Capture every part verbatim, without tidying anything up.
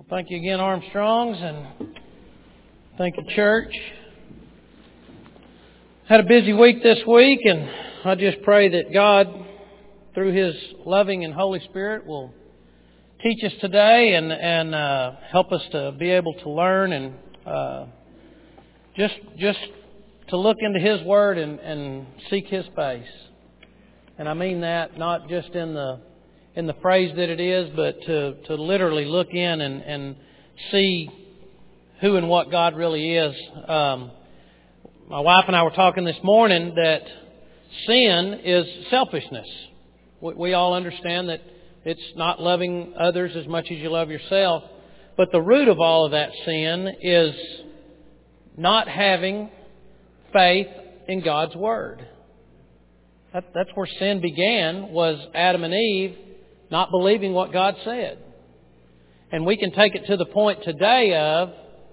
Well, thank you again, Armstrongs, and thank you, church. Had a busy week this week, and I just pray that God, through His loving and Holy Spirit, will teach us today and and uh, help us to be able to learn and uh, just just to look into His Word and, and seek His face. And I mean that not just in the in the phrase that it is, but to, to literally look in and, and see who and what God really is. Um, my wife and I were talking this morning that sin is selfishness. We, we all understand that it's not loving others as much as you love yourself. But the root of all of that sin is not having faith in God's Word. That, that's where sin began, was Adam and Eve not believing what God said. And we can take it to the point today of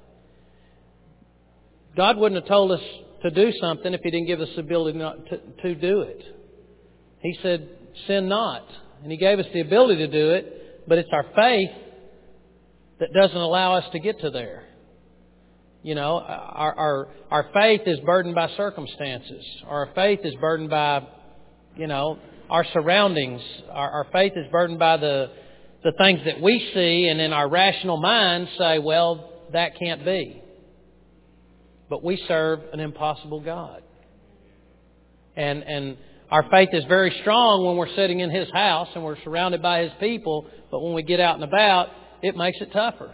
God wouldn't have told us to do something if He didn't give us the ability not to, to do it. He said, sin not. And He gave us the ability to do it, but it's our faith that doesn't allow us to get to there. You know, our, our, our faith is burdened by circumstances. Our faith is burdened by, you know, our surroundings. Our, our faith is burdened by the the things that we see, and in our rational minds say, well, that can't be. But we serve an impossible God. And and our faith is very strong when we're sitting in His house and we're surrounded by His people, but when we get out and about, it makes it tougher.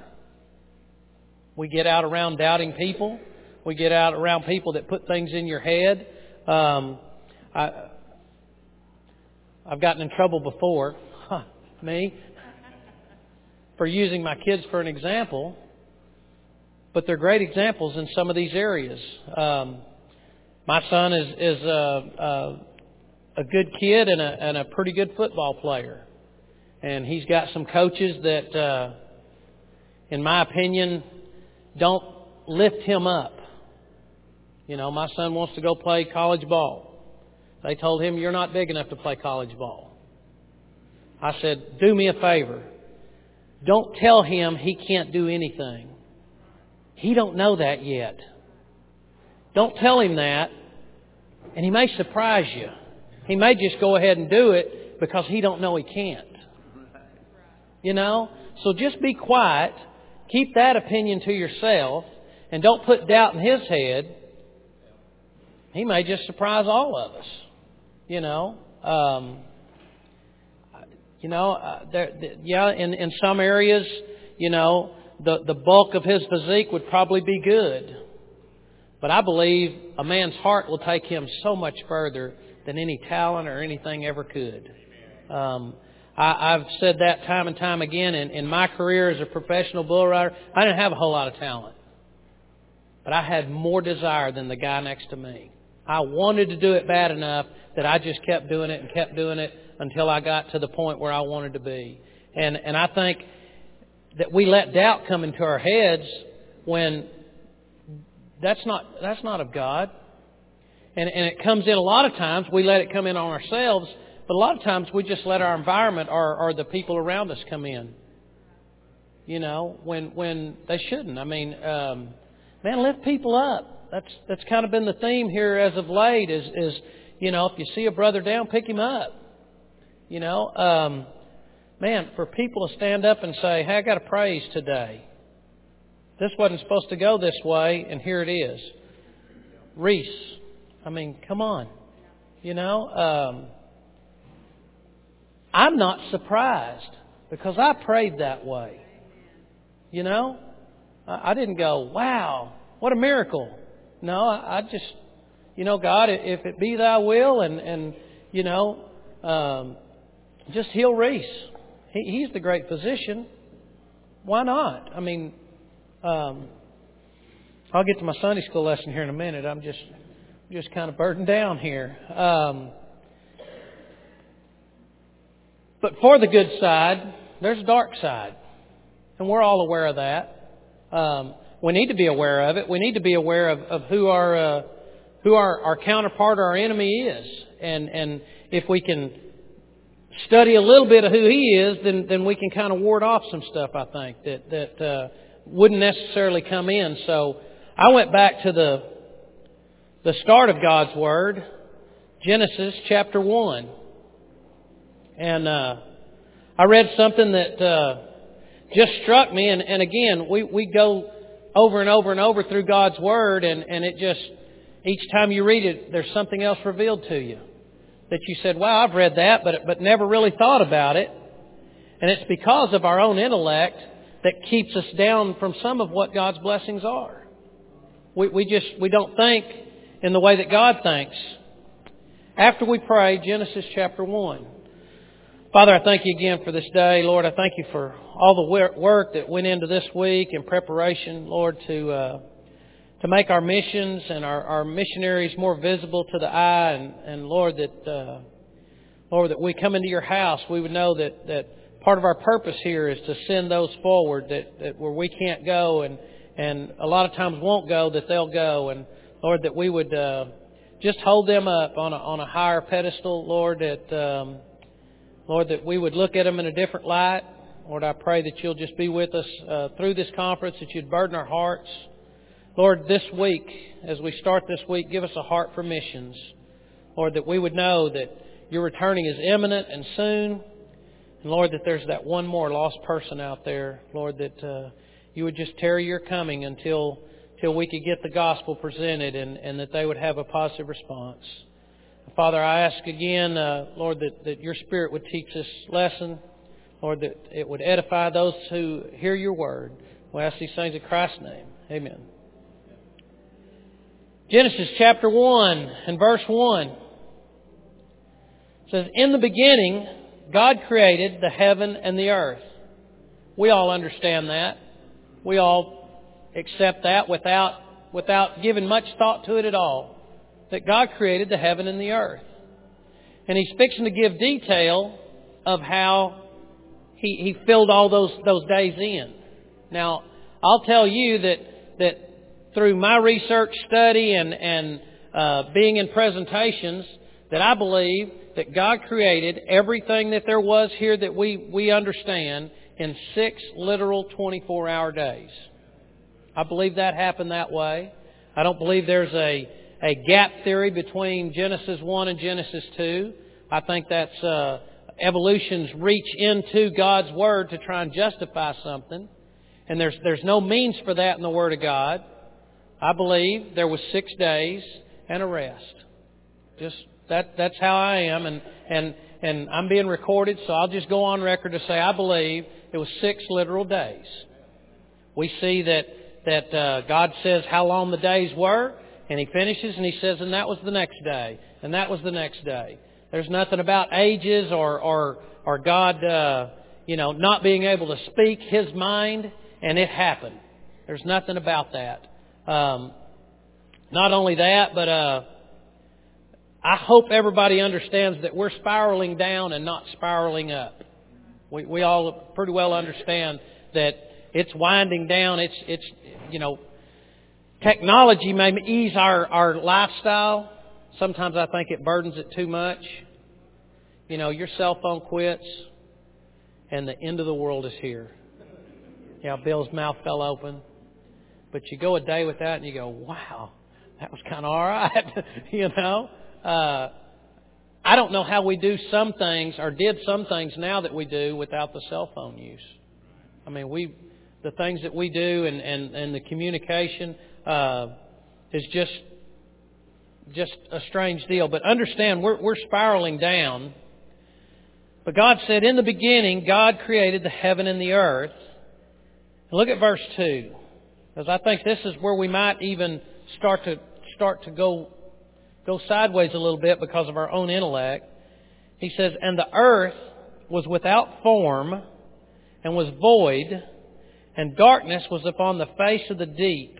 We get out around doubting people. We get out around people that put things in your head. Um, I, I've gotten in trouble before, huh, me, for using my kids for an example. But they're great examples in some of these areas. Um, my son is is a, a, a good kid and a, and a pretty good football player, and he's got some coaches that, uh, in my opinion, don't lift him up. You know, my son wants to go play college ball. They told him, you're not big enough to play college ball. I said, do me a favor. Don't tell him he can't do anything. He don't know that yet. Don't tell him that, and he may surprise you. He may just go ahead and do it because he don't know he can't. You know? So just be quiet. Keep that opinion to yourself, and don't put doubt in his head. He may just surprise all of us. You know, um, you know, uh, there, yeah. In, in some areas, you know, the the bulk of his physique would probably be good, but I believe a man's heart will take him so much further than any talent or anything ever could. Um, I, I've said that time and time again. In, in my career as a professional bull rider, I didn't have a whole lot of talent, but I had more desire than the guy next to me. I wanted to do it bad enough that I just kept doing it and kept doing it until I got to the point where I wanted to be. And and I think that we let doubt come into our heads when that's not that's not of God. And and it comes in a lot of times. We let it come in on ourselves, but a lot of times we just let our environment or, or the people around us come in. You know, when when they shouldn't. I mean, um, man, lift people up. That's that's kind of been the theme here as of late is, is, you know, if you see a brother down, pick him up. You know, um, man, for people to stand up and say, hey, I got a praise today. This wasn't supposed to go this way, and here it is. Reese, I mean, come on. You know, um, I'm not surprised because I prayed that way. You know, I, I didn't go, wow, what a miracle. No, I, I just, you know, God, if it be Thy will, and, and you know, um, just heal Reese. He, he's the great physician. Why not? I mean, um, I'll get to my Sunday school lesson here in a minute. I'm just, just kind of burdened down here. Um, but for the good side, there's a dark side, and we're all aware of that. Um, We need to be aware of it. We need to be aware of, of who our uh, who our, our counterpart or our enemy is. And and if we can study a little bit of who He is, then then we can kind of ward off some stuff, I think, that, that uh, wouldn't necessarily come in. So I went back to the the start of God's Word, Genesis chapter one. And uh, I read something that uh, just struck me. And, and again, we, we go over and over and over through God's Word, and, and it just, each time you read it, there's something else revealed to you. That you said, wow, I've read that, but but never really thought about it. And it's because of our own intellect that keeps us down from some of what God's blessings are. We, we just, we don't think in the way that God thinks. After we pray, Genesis chapter one. Father, I thank You again for this day. Lord, I thank You for all the work that went into this week in preparation, Lord, to uh, to make our missions and our, our missionaries more visible to the eye. And, and Lord, that uh, Lord, that we come into Your house, we would know that, that part of our purpose here is to send those forward that, that where we can't go and, and a lot of times won't go, that they'll go. And Lord, that we would uh, just hold them up on a, on a higher pedestal, Lord, that um, Lord, that we would look at them in a different light. Lord, I pray that You'll just be with us uh, through this conference, that You'd burden our hearts. Lord, this week, as we start this week, give us a heart for missions. Lord, that we would know that Your returning is imminent and soon. And Lord, that there's that one more lost person out there. Lord, that uh, You would just tarry Your coming until, until we could get the gospel presented and, and that they would have a positive response. Father, I ask again, uh, Lord, that, that Your Spirit would teach this lesson. Lord, that it would edify those who hear Your word. We ask these things in Christ's name. Amen. Genesis chapter one and verse one says, in the beginning, God created the heaven and the earth. We all understand that. We all accept that without, without giving much thought to it at all. That God created the heaven and the earth. And He's fixing to give detail of how He, he filled all those, those days in. Now, I'll tell you that, that through my research study and, and uh, being in presentations, that I believe that God created everything that there was here that we, we understand in six literal twenty-four hour days. I believe that happened that way. I don't believe there's a, a gap theory between Genesis one and Genesis two. I think that's uh, evolution's reach into God's Word to try and justify something. And there's there's no means for that in the Word of God. I believe there was six days and a rest. Just that that's how I am, and and and I'm being recorded, so I'll just go on record to say I believe it was six literal days. We see that that uh, God says how long the days were, and He finishes and He says, and that was the next day, and that was the next day. There's nothing about ages or or or God, uh, you know, not being able to speak His mind, and it happened. There's nothing about that. Um, not only that, but uh, I hope everybody understands that we're spiraling down and not spiraling up. We we all pretty well understand that it's winding down. It's it's you know, technology may ease our our lifestyle. Sometimes I think it burdens it too much. You know, your cell phone quits, and the end of the world is here. Yeah, Bill's mouth fell open. But you go a day with that and you go, wow, that was kind of all right. you know, uh, I don't know how we do some things or did some things now that we do without the cell phone use. I mean, we the things that we do and, and, and the communication uh, is just just a strange deal. But understand, we're, we're spiraling down. But God said, in the beginning, God created the heaven and the earth. And look at verse two. Because I think this is where we might even start to start to go go sideways a little bit because of our own intellect. He says, and the earth was without form and was void, and darkness was upon the face of the deep.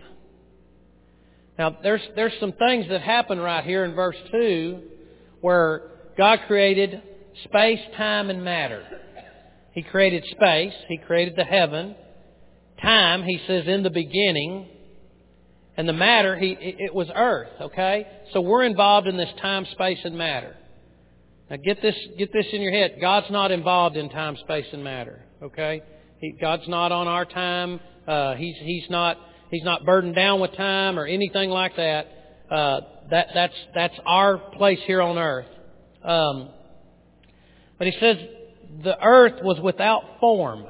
Now, there's there's some things that happen right here in verse two where God created space, time, and matter. He created space. He created the heaven. Time, He says, in the beginning. And the matter, he, it was earth, okay? So we're involved in this time, space, and matter. Now get this, get this in your head. God's not involved in time, space, and matter. Okay? He, God's not on our time. Uh, he's, he's not, He's not burdened down with time or anything like that. Uh, that, that's, that's our place here on earth. Um, but He says the earth was without form.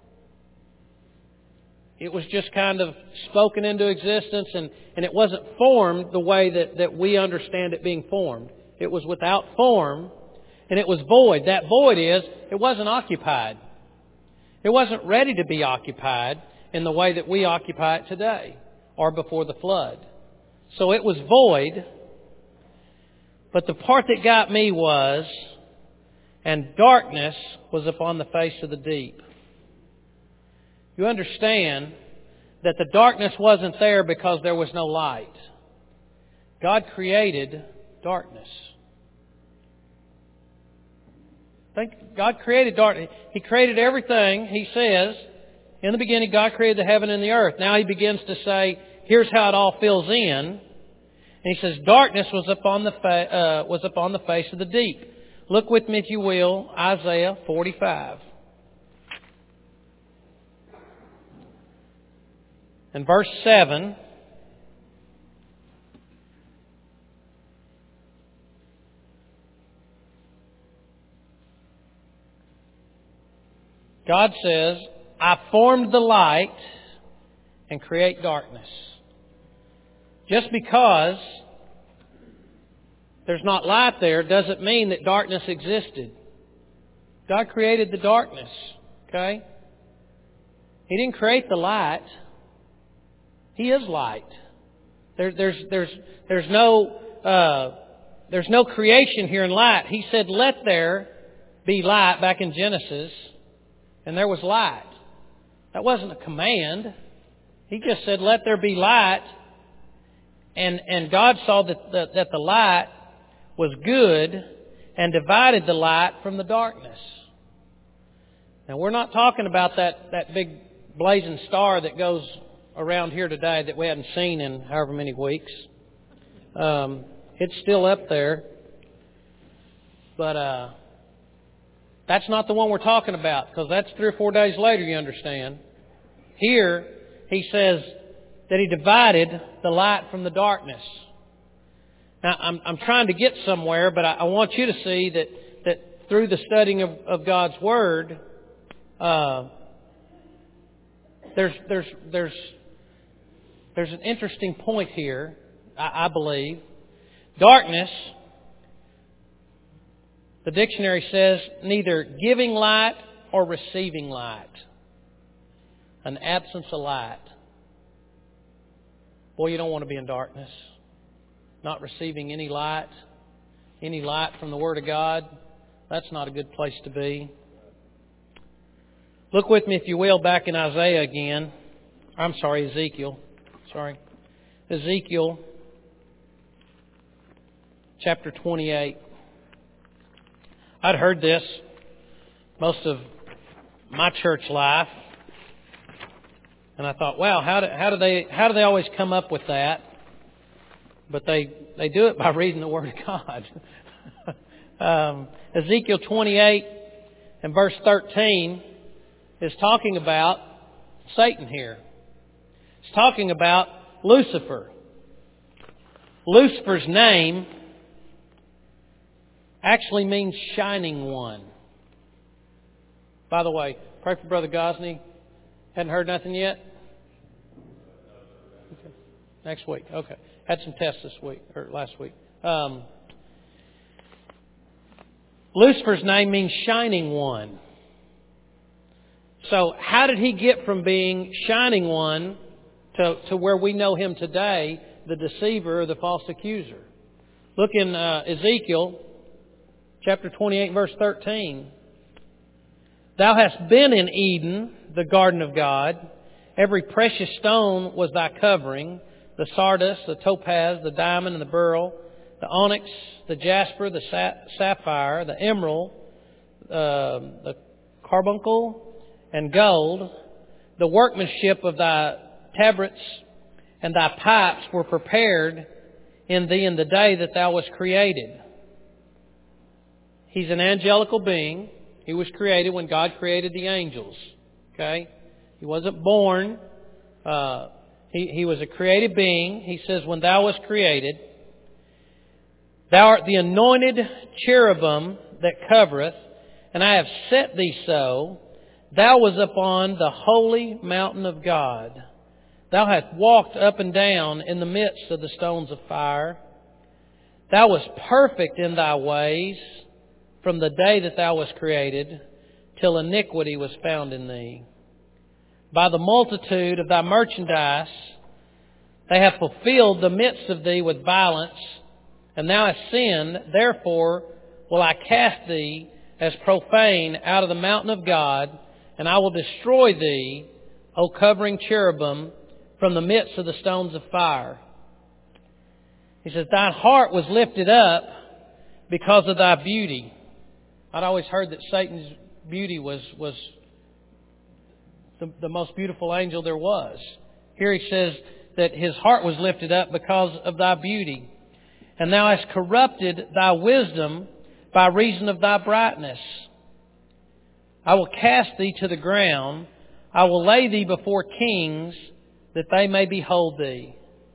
It was just kind of spoken into existence, and, and it wasn't formed the way that, that we understand it being formed. It was without form, and it was void. That void is, it wasn't occupied. It wasn't ready to be occupied in the way that we occupy it today, or before the flood. So it was void, but the part that got me was, and darkness was upon the face of the deep. You understand that the darkness wasn't there because there was no light. God created darkness. Think, God created darkness. He created everything. He says, in the beginning, God created the heaven and the earth. Now He begins to say, here's how it all fills in. And He says, darkness was upon the fa- uh, was upon the face of the deep. Look with me, if you will, Isaiah forty-five. And verse seven. God says, I formed the light and create darkness. Just because there's not light there doesn't mean that darkness existed. God created the darkness. Okay? He didn't create the light. He is light. There, there's, there's, there's no, uh, there's no creation here in light. He said, let there be light back in Genesis, and there was light. That wasn't a command. He just said, let there be light. And, and God saw that the, that the light was good and divided the light from the darkness. Now, we're not talking about that, that big blazing star that goes around here today that we hadn't seen in however many weeks. Um, it's still up there. But uh, that's not the one we're talking about, because that's three or four days later, you understand. Here, He says that He divided the light from the darkness. Now, I'm, I'm trying to get somewhere, but I, I want you to see that, that through the studying of, of God's Word, uh, there's, there's, there's, there's an interesting point here, I, I believe. Darkness, the dictionary says, neither giving light or receiving light. An absence of light. Boy, you don't want to be in darkness. Not receiving any light, any light from the Word of God. That's not a good place to be. Look with me, if you will, back in Isaiah again. I'm sorry, Ezekiel. Sorry. Ezekiel chapter twenty-eight. I'd heard this most of my church life. And I thought, wow, how do, how do they how do they always come up with that? But they, they do it by reading the Word of God. um, Ezekiel twenty-eight and verse thirteen is talking about Satan here. It's talking about Lucifer. Lucifer's name actually means shining one. By the way, pray for Brother Gosney. Hadn't heard nothing yet? Okay. Next week. Okay. Had some tests this week, or last week. Um, Lucifer's name means shining one. So how did he get from being shining one to, to where we know him today, the deceiver or the false accuser? Look in uh, Ezekiel chapter twenty-eight, verse thirteen. Thou hast been in Eden, the garden of God. Every precious stone was thy covering, the sardius, the topaz, the diamond, and the beryl, the onyx, the jasper, the sapphire, the emerald, uh, the carbuncle, and gold. The workmanship of thy tabrets and thy pipes were prepared in thee in the day that thou wast created. he's an angelical being. He was created when God created the angels. Okay? He wasn't born. Uh, he, he was a created being. He says, when thou wast created, thou art the anointed cherubim that covereth, and I have set thee so. Thou was upon the holy mountain of God. Thou hast walked up and down in the midst of the stones of fire. Thou wast perfect in thy ways from the day that thou wast created, till iniquity was found in thee. By the multitude of thy merchandise, they have fulfilled the midst of thee with violence, and thou hast sinned. Therefore will I cast thee as profane out of the mountain of God, and I will destroy thee, O covering cherubim, from the midst of the stones of fire. He says, thine heart was lifted up because of thy beauty. I'd always heard that Satan's beauty was, was the, the most beautiful angel there was. Here he says that his heart was lifted up because of thy beauty. And thou hast corrupted thy wisdom by reason of thy brightness. I will cast thee to the ground. I will lay thee before kings, that they may behold thee.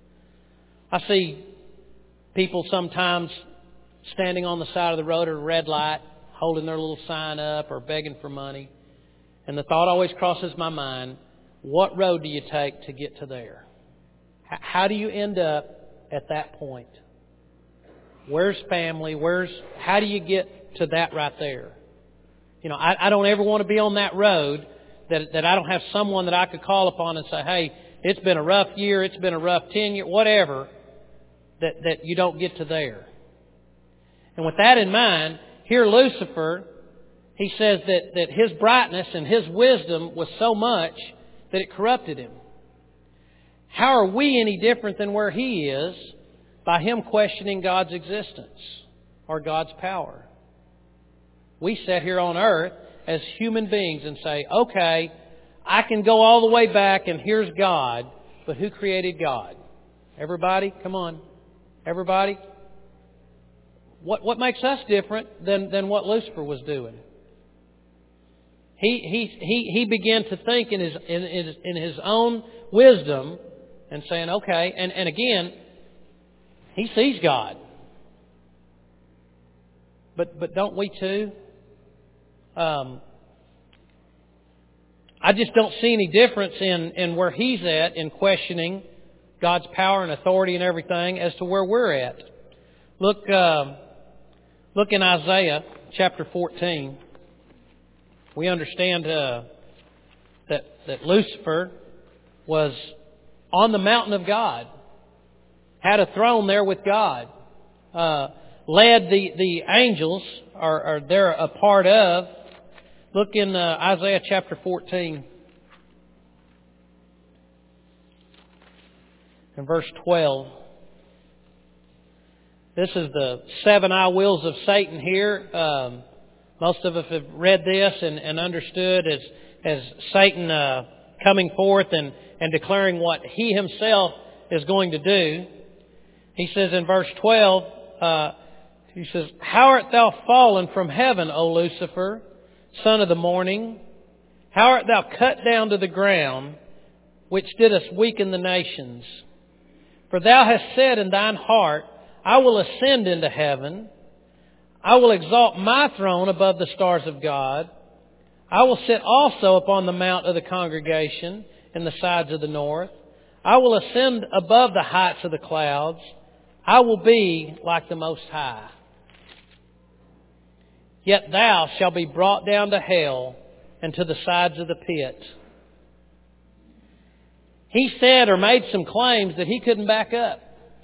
I see people sometimes standing on the side of the road at a red light, holding their little sign up or begging for money. And the thought always crosses my mind, what road do you take to get to there? How do you end up at that point? Where's family? Where's, how do you get to that right there? You know, I, I don't ever want to be on that road that, that I don't have someone that I could call upon and say, hey, it's been a rough year, it's been a rough ten year, whatever, that, that you don't get to there. And with that in mind, here Lucifer, he says that, that his brightness and his wisdom was so much that it corrupted him. How are we any different than where he is by him questioning God's existence or God's power? We sit here on earth as human beings and say, okay, I can go all the way back and here's God, but who created God? Everybody? Come on. Everybody? What what makes us different than, than what Lucifer was doing? He he he he began to think in his in, in, in his own wisdom and saying, okay, and, and again, he sees God. But but don't we too? Um, I just don't see any difference in, in where he's at in questioning God's power and authority and everything as to where we're at. Look, uh, look in Isaiah chapter fourteen. We understand uh, that that Lucifer was on the mountain of God, had a throne there with God, uh, led the the angels, or, or they're a part of. Look in uh, Isaiah chapter fourteen and verse twelve. This is the seven I wills of Satan here. Um, most of us have read this and, and understood as as Satan uh, coming forth and, and declaring what he himself is going to do. He says in verse twelve, uh, he says, how art thou fallen from heaven, O Lucifer, son of the morning? How art thou cut down to the ground, which didst weaken the nations? For thou hast said in thine heart, I will ascend into heaven. I will exalt my throne above the stars of God. I will sit also upon the mount of the congregation in the sides of the north. I will ascend above the heights of the clouds. I will be like the Most High. Yet thou shalt be brought down to hell and to the sides of the pit. He said or made some claims that he couldn't back up.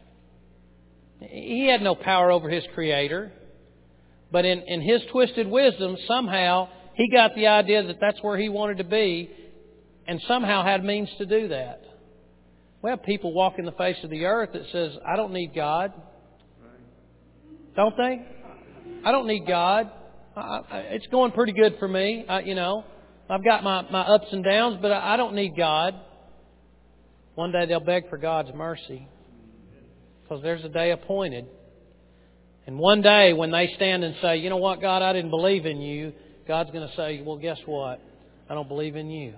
He had no power over his Creator. But in, in his twisted wisdom, somehow he got the idea that that's where he wanted to be and somehow had means to do that. We have people walking the face of the earth that says, I don't need God. Don't they? I don't need God. I, I, it's going pretty good for me. I, you know, I've got my, my ups and downs, but I, I don't need God. One day they'll beg for God's mercy because there's a day appointed. And one day when they stand and say, you know what, God, I didn't believe in you, God's going to say, well, guess what? I don't believe in you.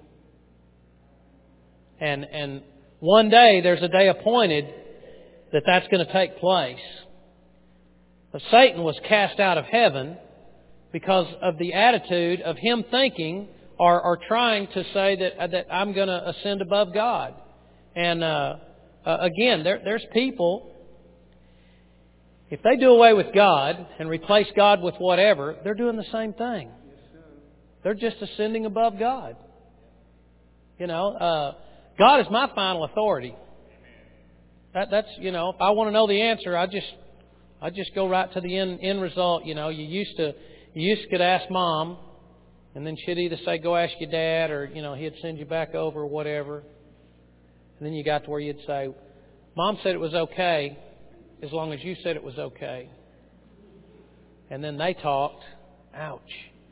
And and one day, there's a day appointed that that's going to take place. But Satan was cast out of heaven because of the attitude of him thinking or, or trying to say that that I'm going to ascend above God. And uh, uh, again, there, there's people, if they do away with God and replace God with whatever, they're doing the same thing. They're just ascending above God. You know, uh, God is my final authority. That, that's, you know, if I want to know the answer, I just I just go right to the end, end result. You know, you used to you used to could ask Mom, and then she'd either say, go ask your dad, or, you know, he'd send you back over or whatever. And then you got to where you'd say, Mom said it was okay as long as you said it was okay. And then they talked. Ouch.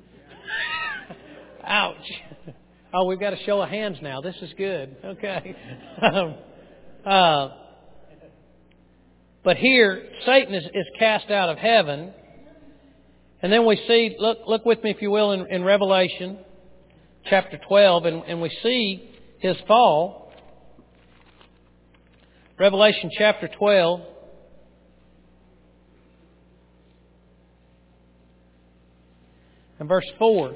Ouch. Oh, we've got a show of hands now. This is good. Okay. um, uh, but here, Satan is, is cast out of heaven. And then we see, look look with me if you will, in, in Revelation chapter twelve, and, and we see his fall. Revelation chapter twelve. And verse four.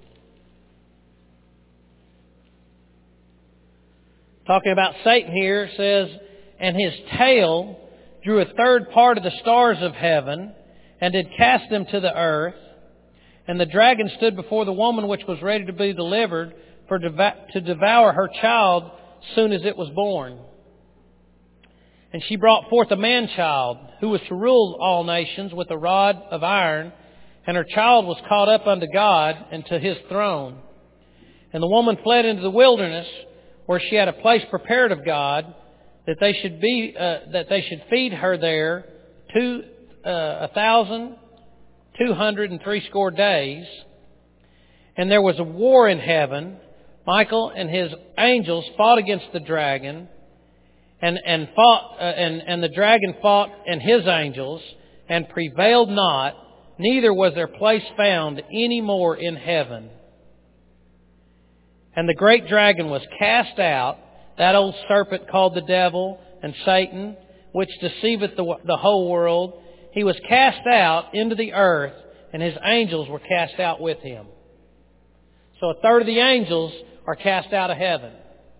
Talking about Satan here, it says, and his tail drew a third part of the stars of heaven, and did cast them to the earth. And the dragon stood before the woman which was ready to be delivered for to devour her child soon as it was born. And she brought forth a man-child, who was to rule all nations with a rod of iron, and her child was caught up unto God and to His throne. And the woman fled into the wilderness, where she had a place prepared of God, that they should be uh, that they should feed her there two uh, a thousand two hundred and threescore days. And there was a war in heaven. Michael and his angels fought against the dragon, and and fought uh, and and the dragon fought and his angels, and prevailed not. Neither was their place found any more in heaven. And the great dragon was cast out, that old serpent called the devil and Satan, which deceiveth the, the whole world. He was cast out into the earth, and his angels were cast out with him. So a third of the angels are cast out of heaven.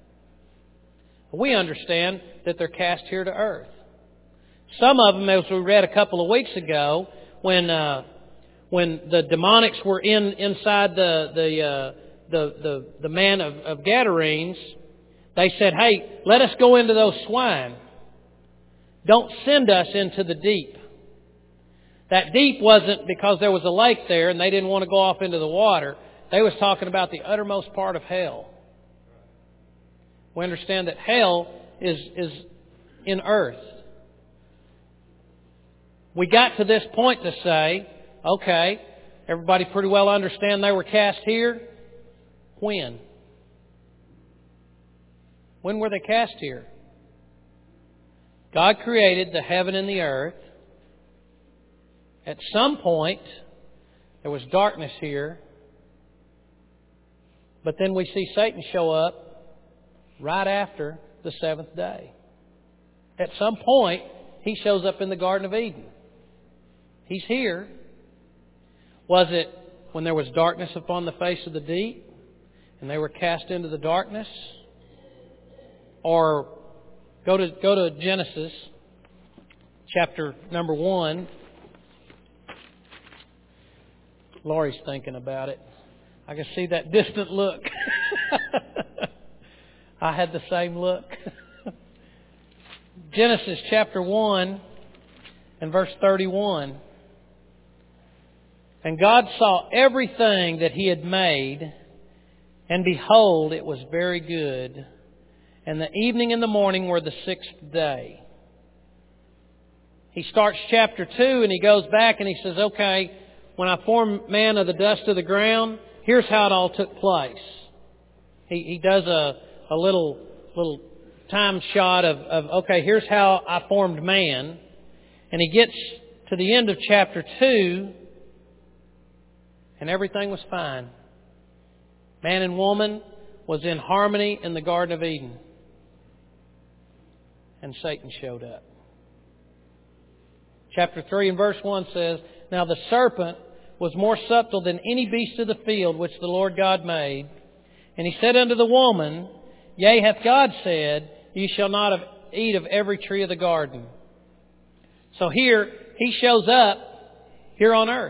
We understand that they're cast here to earth. Some of them, as we read a couple of weeks ago, when uh, when the demonics were in inside the the uh, the, the the man of, of Gadarenes, they said, "Hey, let us go into those swine. Don't send us into the deep." That deep wasn't because there was a lake there and they didn't want to go off into the water. They was talking about the uttermost part of hell. We understand that hell is is in earth. We got to this point to say, okay, everybody pretty well understand they were cast here. When? When were they cast here? God created the heaven and the earth. At some point, there was darkness here. But then we see Satan show up right after the seventh day. At some point, he shows up in the Garden of Eden. He's here. Was it when there was darkness upon the face of the deep and they were cast into the darkness? Or go to go to Genesis chapter number one. Lori's thinking about it. I can see that distant look. I had the same look. Genesis chapter one and verse thirty-one. And God saw everything that He had made, and behold, it was very good. And the evening and the morning were the sixth day. He starts chapter two and he goes back and he says, okay, when I formed man of the dust of the ground, here's how it all took place. He, he does a, a little little time shot of, of, okay, here's how I formed man. And he gets to the end of chapter two, and everything was fine. Man and woman was in harmony in the Garden of Eden. And Satan showed up. Chapter three and verse one says, Now the serpent was more subtle than any beast of the field which the Lord God made. And he said unto the woman, Yea, hath God said, Ye shall not eat of every tree of the garden. So here, he shows up here on earth.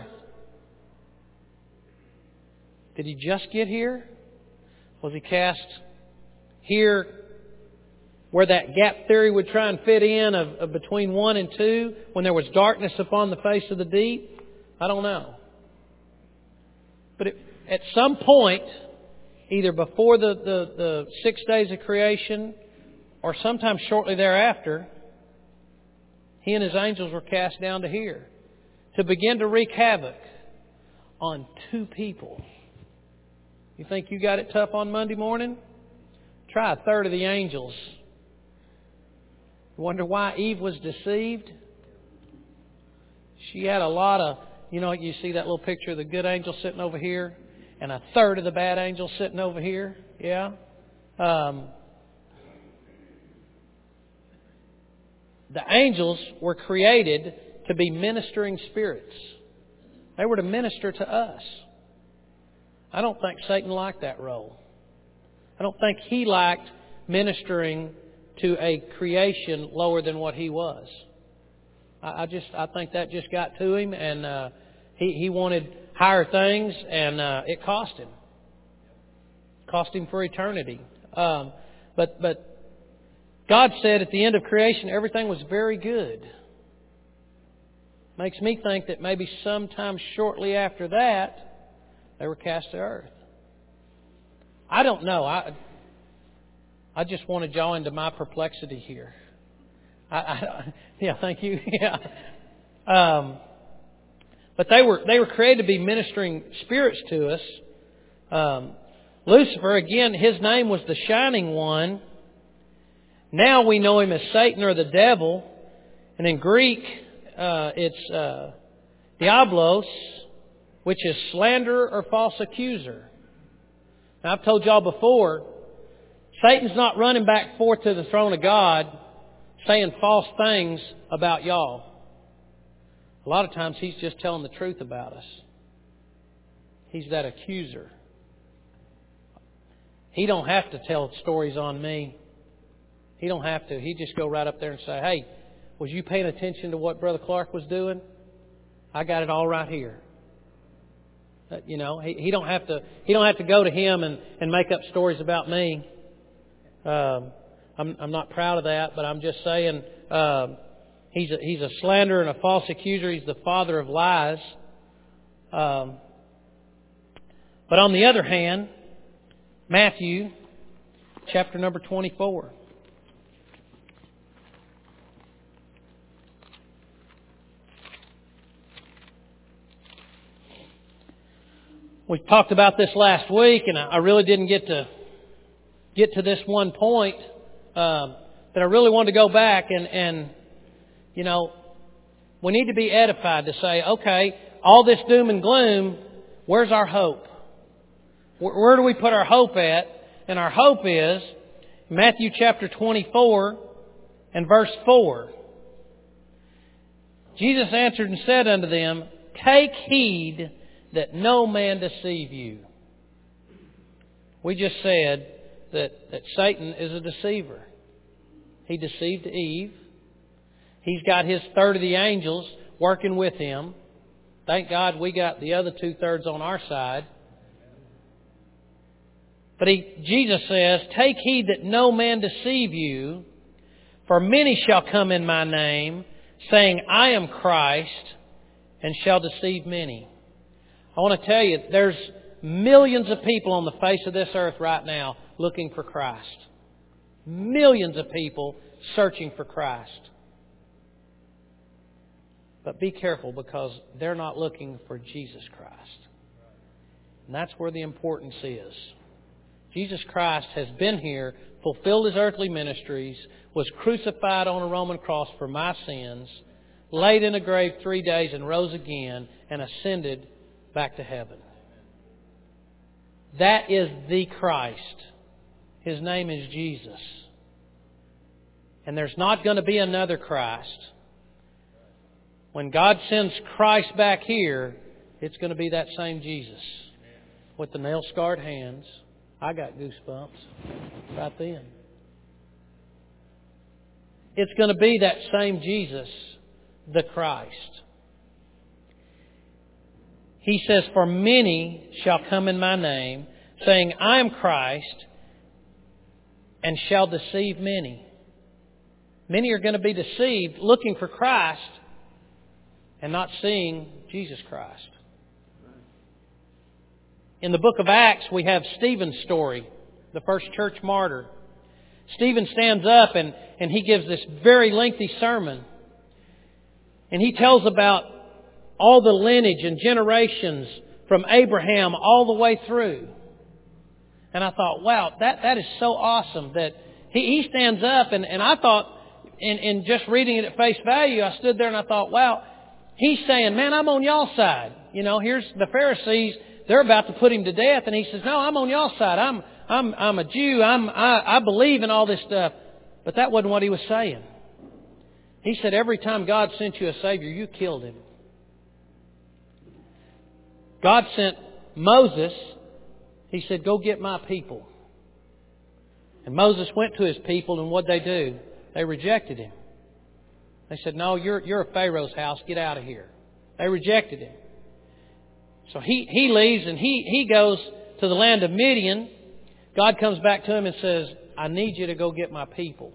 Did he just get here? Was he cast here where that gap theory would try and fit in of, of between one and two when there was darkness upon the face of the deep? I don't know. But it, at some point, either before the, the, the six days of creation or sometime shortly thereafter, he and his angels were cast down to here to begin to wreak havoc on two people. You think you got it tough on Monday morning? Try a third of the angels. You wonder why Eve was deceived? She had a lot of, you know, you see that little picture of the good angel sitting over here and a third of the bad angel sitting over here. Yeah. Um, the angels were created to be ministering spirits. They were to minister to us. I don't think Satan liked that role. I don't think he liked ministering to a creation lower than what he was. I, I just, I think that just got to him, and uh, he he wanted higher things, and uh, it cost him. Cost him for eternity. Um, but but God said at the end of creation, everything was very good. Makes me think that maybe sometime shortly after that, they were cast to earth. I don't know. I I just want to jaw into my perplexity here. I, I, yeah, thank you. Yeah, um, but they were they were created to be ministering spirits to us. Um, Lucifer, again, his name was the Shining One. Now we know him as Satan or the devil, and in Greek uh, it's uh, Diablos, which is slanderer or false accuser. Now, I've told y'all before, Satan's not running back forth to the throne of God saying false things about y'all. A lot of times he's just telling the truth about us. He's that accuser. He don't have to tell stories on me. He don't have to. He just go right up there and say, Hey, was you paying attention to what Brother Clark was doing? I got it all right here. You know, he, he don't have to. He don't have to go to him and, and make up stories about me. Um, I'm, I'm not proud of that, but I'm just saying uh, he's a, he's a slanderer and a false accuser. He's the father of lies. Um, but on the other hand, Matthew, chapter number twenty-four. We talked about this last week, and I really didn't get to get to this one point. Um, but I really wanted to go back and, and, you know, we need to be edified to say, okay, all this doom and gloom, where's our hope? Where, where do we put our hope at? And our hope is Matthew chapter twenty-four and verse four. Jesus answered and said unto them, Take heed that no man deceive you. We just said that, that Satan is a deceiver. He deceived Eve. He's got his third of the angels working with him. Thank God we got the other two-thirds on our side. But he, Jesus says, Take heed that no man deceive you, for many shall come in my name, saying, I am Christ, and shall deceive many. I want to tell you, there's millions of people on the face of this earth right now looking for Christ. Millions of people searching for Christ. But be careful, because they're not looking for Jesus Christ. And that's where the importance is. Jesus Christ has been here, fulfilled His earthly ministries, was crucified on a Roman cross for my sins, laid in a grave three days, and rose again and ascended back to heaven. That is the Christ. His name is Jesus. And there's not going to be another Christ. When God sends Christ back here, it's going to be that same Jesus. With the nail-scarred hands. I got goosebumps right then. It's going to be that same Jesus, the Christ. He says, "For many shall come in my name, saying, I am Christ, and shall deceive many." Many are going to be deceived looking for Christ and not seeing Jesus Christ. In the book of Acts, we have Stephen's story, the first church martyr. Stephen stands up and, and he gives this very lengthy sermon. And he tells about all the lineage and generations from Abraham all the way through. And I thought, wow, that, that is so awesome that he, he stands up. And, and I thought, in, in just reading it at face value, I stood there and I thought, wow, he's saying, man, I'm on y'all's side. You know, here's the Pharisees. They're about to put him to death. And he says, no, I'm on y'all's side. I'm, I'm, I'm a Jew. I'm, I, I believe in all this stuff. But that wasn't what he was saying. He said, every time God sent you a Savior, you killed him. God sent Moses. He said, go get my people. And Moses went to his people, and what'd they do? They rejected him. They said, no, you're, you're a Pharaoh's house. Get out of here. They rejected him. So he, he leaves and he, he goes to the land of Midian. God comes back to him and says, I need you to go get my people.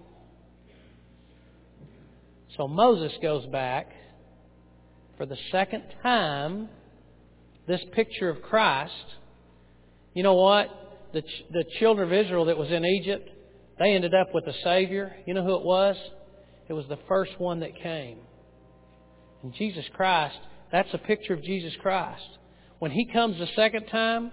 So Moses goes back for the second time. This picture of Christ. You know what? The, ch- the children of Israel that was in Egypt, they ended up with a Savior. You know who it was? It was the first one that came. And Jesus Christ, that's a picture of Jesus Christ. When He comes the second time,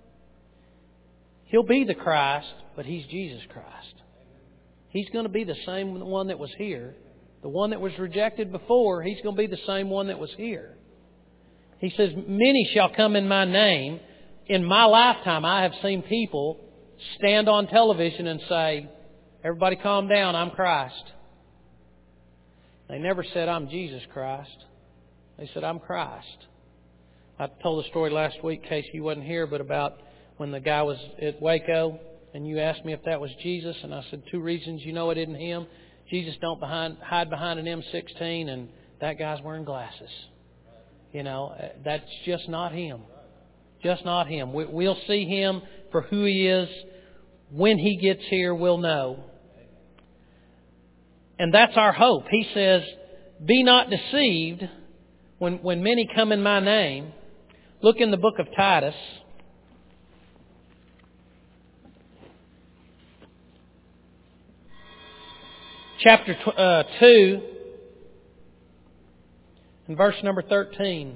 He'll be the Christ, but He's Jesus Christ. He's going to be the same one that was here. The one that was rejected before, He's going to be the same one that was here. He says, many shall come in my name. In my lifetime, I have seen people stand on television and say, everybody calm down, I'm Christ. They never said, I'm Jesus Christ. They said, I'm Christ. I told a story last week, Casey, you wasn't here, but about when the guy was at Waco and you asked me if that was Jesus, and I said, two reasons you know it isn't Him. Jesus don't behind, hide behind an M sixteen, and that guy's wearing glasses. You know, that's just not Him. Just not Him. We, we'll see Him for who He is. When He gets here, we'll know. And that's our hope. He says, be not deceived when, when many come in my name. Look in the book of Titus. Chapter uh, two. And verse number thirteen.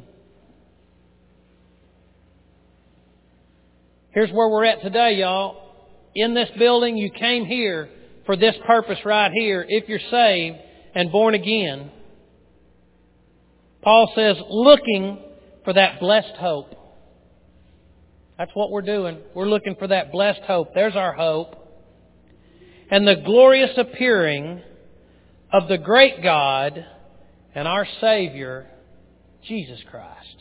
Here's where we're at today, y'all. In this building, you came here for this purpose right here, if you're saved and born again. Paul says, looking for that blessed hope. That's what we're doing. We're looking for that blessed hope. There's our hope. And the glorious appearing of the great God and our Savior, Jesus Christ.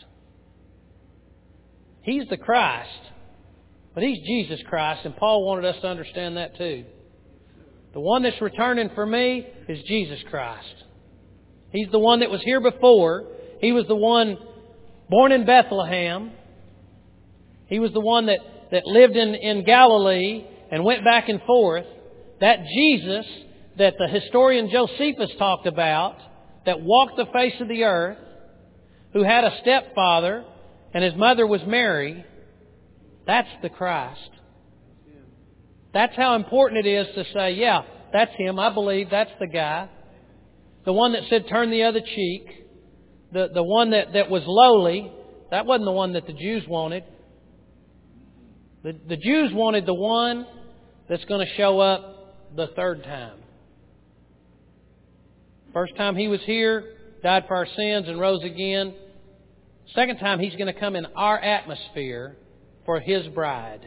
He's the Christ, but He's Jesus Christ, and Paul wanted us to understand that too. The one that's returning for me is Jesus Christ. He's the one that was here before. He was the one born in Bethlehem. He was the one that, that lived in, in Galilee and went back and forth. That Jesus that the historian Josephus talked about, that walked the face of the earth, who had a stepfather, and his mother was Mary, that's the Christ. That's how important it is to say, yeah, that's Him. I believe that's the guy. The one that said, turn the other cheek. The, the one that, that was lowly. That wasn't the one that the Jews wanted. The, the Jews wanted the one that's going to show up the third time. First time He was here, died for our sins and rose again. Second time, He's going to come in our atmosphere for His bride.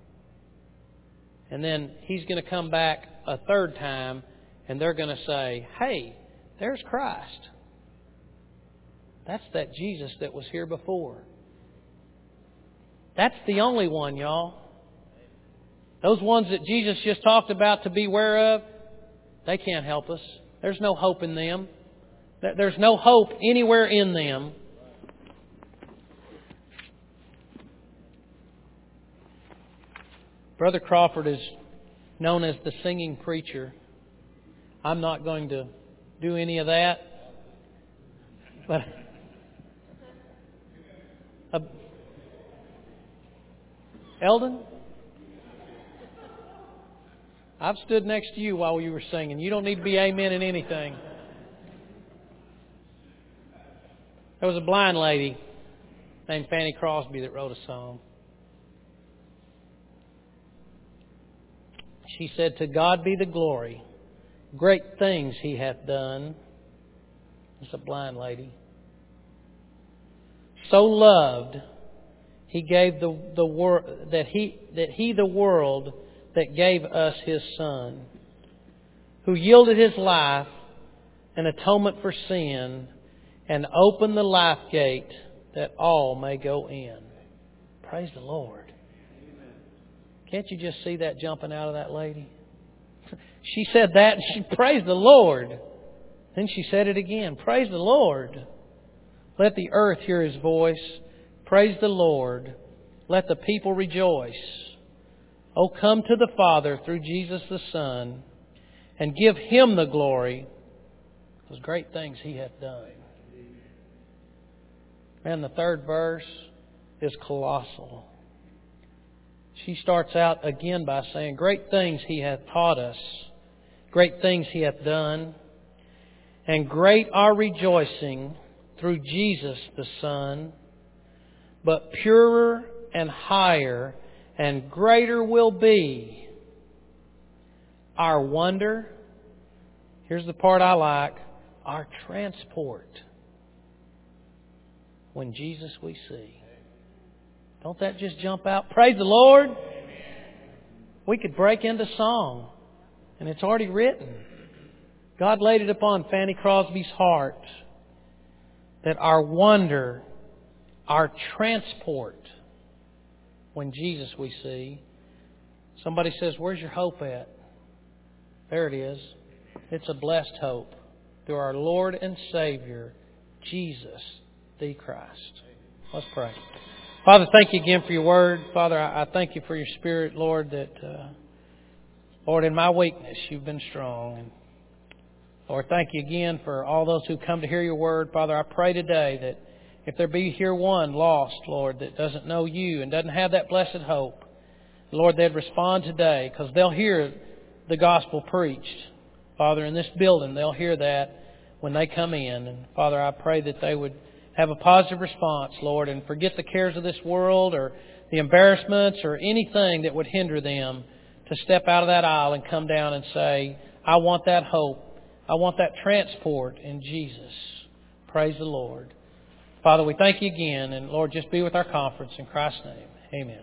And then He's going to come back a third time, and they're going to say, hey, there's Christ. That's that Jesus that was here before. That's the only one, y'all. Those ones that Jesus just talked about to beware of, they can't help us. There's no hope in them. There's no hope anywhere in them. Brother Crawford is known as the singing preacher. I'm not going to do any of that. But uh, Eldon, I've stood next to you while you were singing. You don't need to be amen in anything. There was a blind lady named Fanny Crosby that wrote a song. She said, "To God be the glory, great things He hath done." It's a blind lady. "So loved He gave the the wor- that He that He the world that gave us His Son, who yielded His life an atonement for sin, and opened the life gate that all may go in." Praise the Lord. Can't you just see that jumping out of that lady? She said that and she praised the Lord. Then she said it again. Praise the Lord. Let the earth hear His voice. Praise the Lord. Let the people rejoice. Oh, come to the Father through Jesus the Son, and give Him the glory, because great things He hath done. And the third verse is colossal. She starts out again by saying, great things He hath taught us, great things He hath done, and great our rejoicing through Jesus the Son, but purer and higher and greater will be our wonder. Here's the part I like, our transport when Jesus we see. Don't that just jump out? Praise the Lord. We could break into song, and it's already written. God laid it upon Fanny Crosby's heart that our wonder, our transport when Jesus we see. Somebody says, where's your hope at? There it is. It's a blessed hope through our Lord and Savior, Jesus the Christ. Let's pray. Father, thank You again for Your Word. Father, I thank You for Your Spirit, Lord, that, uh, Lord, in my weakness, You've been strong. And Lord, thank You again for all those who come to hear Your Word. Father, I pray today that if there be here one lost, Lord, that doesn't know You and doesn't have that blessed hope, Lord, they'd respond today because they'll hear the gospel preached. Father, in this building, they'll hear that when they come in. And Father, I pray that they would have a positive response, Lord, and forget the cares of this world or the embarrassments or anything that would hinder them to step out of that aisle and come down and say, I want that hope. I want that transport in Jesus. Praise the Lord. Father, we thank You again. And Lord, just be with our conference in Christ's name. Amen.